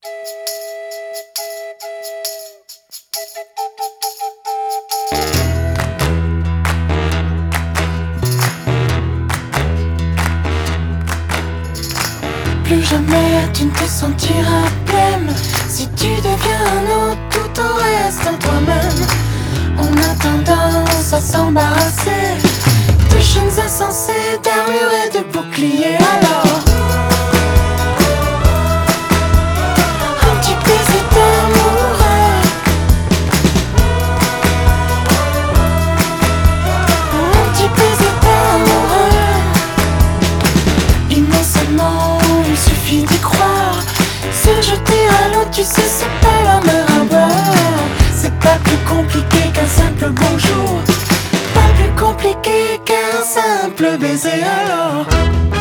Plus jamais tu ne te sentiras blême si tu deviens un autre, tout en restant toi-même. On a tendance à s'embarrasser de chaînes insensées, d'armures et de boucliers. Alors un petit baiser d'amoureux, un petit baiser d'amoureux. Innocemment, il suffit d'y croire. Se jeter à l'eau, tu sais, c'est pas la mer à boire. C'est pas plus compliqué qu'un simple bonjour, pas plus compliqué qu'un simple baiser alors.